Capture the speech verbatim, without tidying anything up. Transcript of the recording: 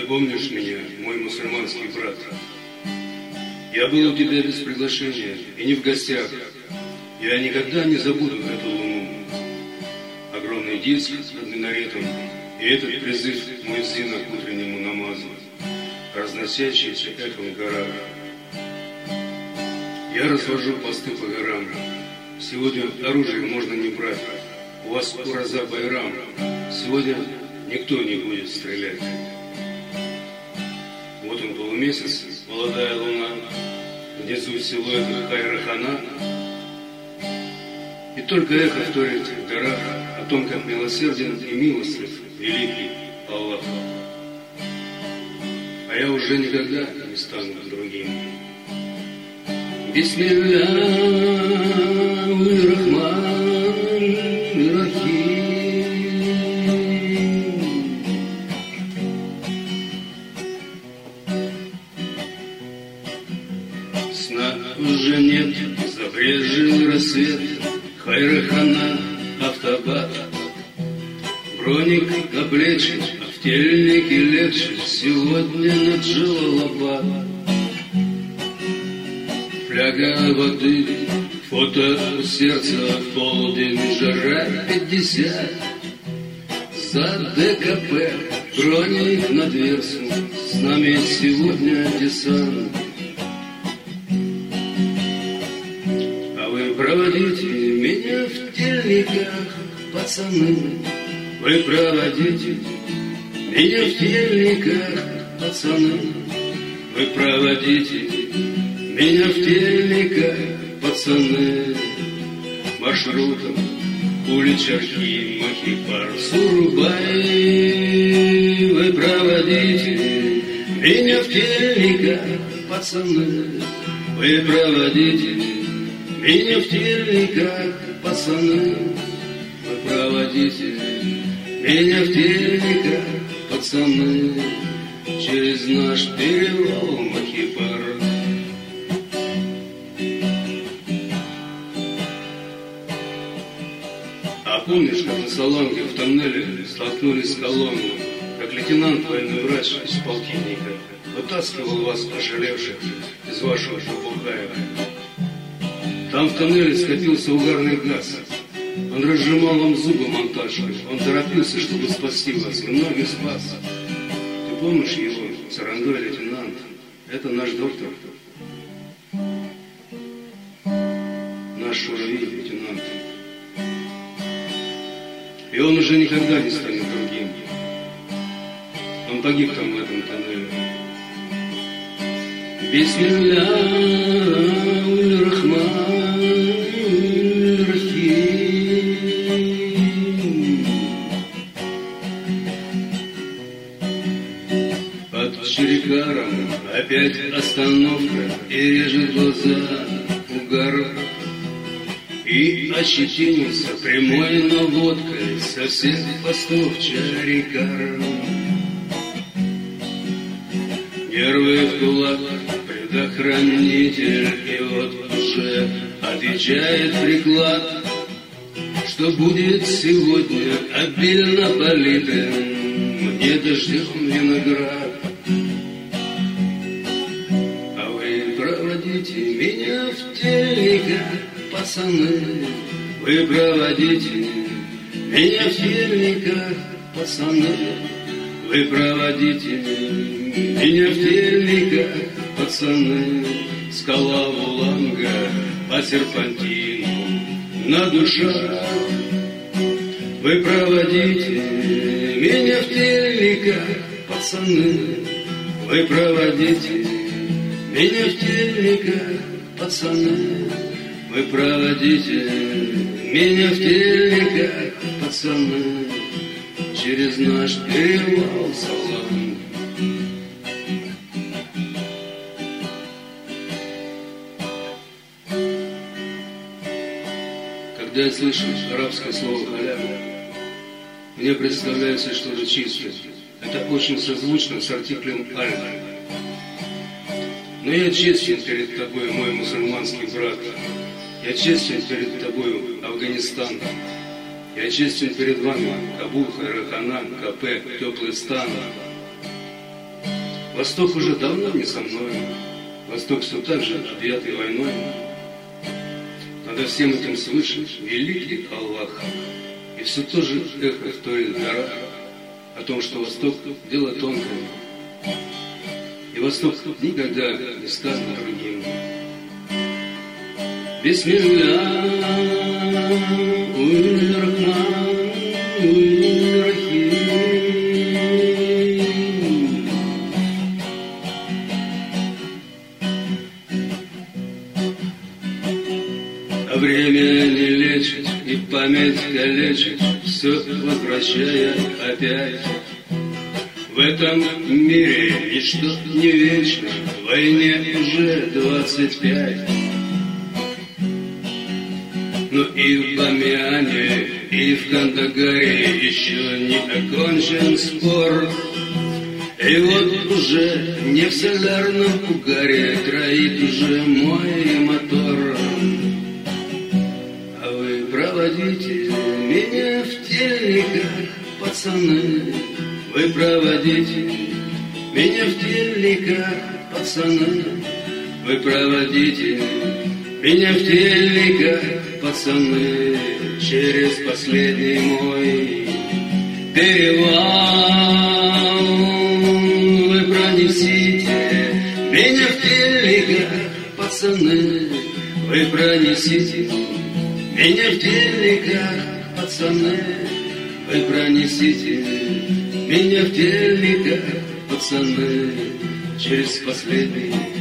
ты помнишь меня, мой мусульманский брат? Я был у тебя без приглашения и не в гостях. Я никогда не забуду эту луну. Огромный диск над минаретом и этот призыв муэззина к утреннему намазу, разносящийся эхом в горах. Я развожу посты по горам. Сегодня оружие можно не брать. У вас ураза байрам. Сегодня никто не будет стрелять. Вот он полумесяц, молодая луна, внизу силуэт Хайрахана. И только эхо вторит в горах о том, как милосерден и милостлив великий Аллах. А я уже никогда не стану другим. Бисмиллахир-рахман-рахим. Сна уже нет, забрежил рассвет. Хайрахана, автобат, броник на плечи, а в тельнике легче. Сегодня над Джалалабад. Фляга воды, фото у сердца, в полдень, жара пятьдесят. За ДКП, броник на дверцу, с нами сегодня десант. Проводите меня в тельниках, пацаны. Вы проводите меня в тельниках, пацаны. Вы проводите меня в тельниках, пацаны. Маршрутом Уличархи, Махипар, Сурубай. Вы проводите меня в тельниках, пацаны. Вы проводите меня в тельниках, пацаны. Вы проводите меня в тельниках, пацаны, через наш перевал Махипар. А помнишь, как на Саланге в тоннеле столкнулись с колонной, как лейтенант военный врач из полтинника вытаскивал вас, ошалевших, из вашего Шабухая? Там в тоннеле скопился угарный газ. Он разжимал вам зубы монтажкой. Он торопился, чтобы спасти вас, и многих спас. Ты помнишь его, Сарангой лейтенант? Это наш доктор. Наш Шурави лейтенант. И он уже никогда не станет другим. Он погиб там в этом тоннеле. Бисмиллахир-рахман-рахим. Под Чирикаром опять остановка, и режет глаза угар. И ощетинился прямой наводкой со всех постов Чарикара. Нервы в кулак, предохранитель, и вот уже отвечает приклад, что будет сегодня обильно политым мне дождем виноград. А вы проводите меня в тельниках, пацаны. Вы проводите меня в тельниках, пацаны. Вы проводите меня в тельниках, пацаны. Скала Вуланга по серпантину на душах. Вы проводите меня в тельниках, пацаны. Вы проводите меня в тельниках, пацаны. Вы проводите меня в тельниках, пацаны, через наш перевал Салам. Когда я слышу арабское слово «халява», мне представляется что-то чистое. Это очень созвучно с артиклем «аль». Но я честен перед тобой, мой мусульманский брат. Я честен перед тобою, Афганистан. Я честен перед вами, Кабул, Хайрахана, КП, Теплый стан. Восток уже давно не со мной, Восток все так же объятый войной. Надо всем этим свыше великий Аллах, и все то же эхо в той горах о том, что Восток — дело тонкое, и Восток никогда не станет другим. Бисмилля, уй-рахман, уй-рахим. А время не лечит и память калечит, все возвращая опять. В этом мире ничто не вечно, войне уже двадцать пять. Но и в Бамиане, и в Кандагаре еще не окончен спор. И вот уже не в солярном угаре троит уже мой мотор. А вы проводите меня в телеках, пацаны. Вы проводите меня в телеках, пацаны. Вы проводите меня в телеках, пацаны, через последний мой перевал. Вы пронесите меня в телеках, пацаны. Вы пронесите меня в телеках, пацаны. Вы пронесите меня в телеках, пацаны, через последний